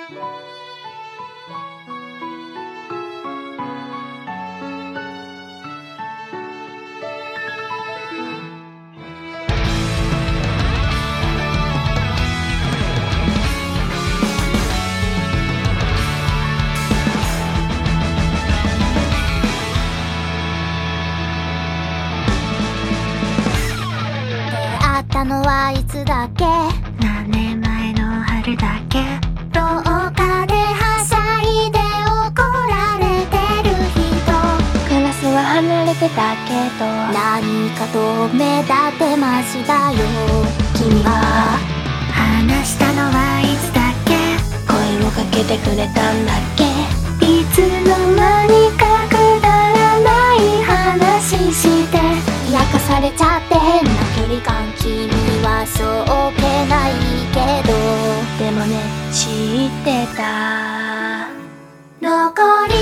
会ったのはいつだっけ、 何年前の春だっけ。 廊下ではしゃいで怒られてる人、 クラスは離れてたけど何かと目立ってましたよ。君は話したのはいつだっけ。声をかけてくれたんだっけ。いつの間にかくだらない話して焼かされちゃって変な距離感、君はしょうけないけど、 でもね知ってた。 残り